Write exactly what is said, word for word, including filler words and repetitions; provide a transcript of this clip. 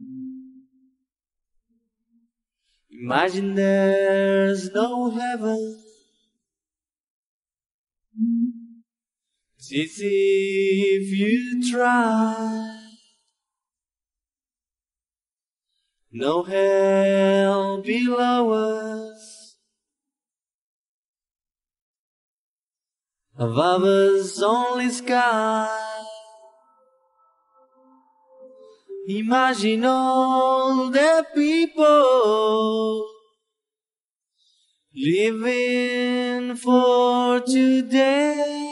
Imagine there's no heaven. It's easy if you try. No hell below us. Above us only sky. Imagine all the people living for today.